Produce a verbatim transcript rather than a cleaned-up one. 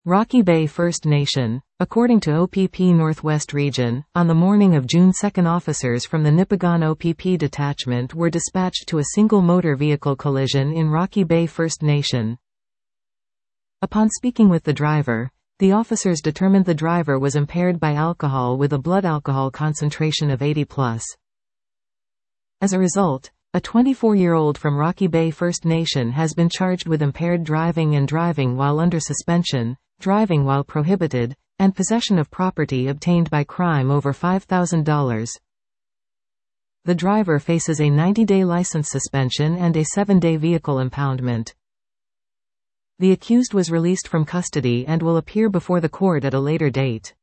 Rocky Bay First Nation. According to O P P Northwest Region, on the morning of June second, officers from the Nipigon O P P detachment were dispatched to a single motor vehicle collision in Rocky Bay First Nation. Upon speaking with the driver, the officers determined the driver was impaired by alcohol with a blood alcohol concentration of eighty plus. As a result, a twenty-four-year-old from Rocky Bay First Nation has been charged with impaired driving and driving while under suspension, driving while prohibited, and possession of property obtained by crime over five thousand dollars. The driver faces a ninety-day license suspension and a seven-day vehicle impoundment. The accused was released from custody and will appear before the court at a later date.